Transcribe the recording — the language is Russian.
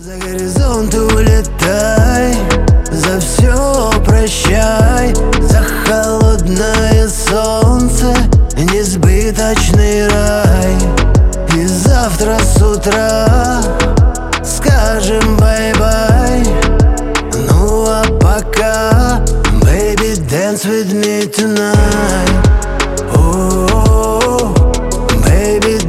За горизонт улетай, за все прощай, за холодное солнце, несбыточный рай. И завтра с утра скажем бай-бай. Ну а пока, baby, dance with me tonight. Oh, baby,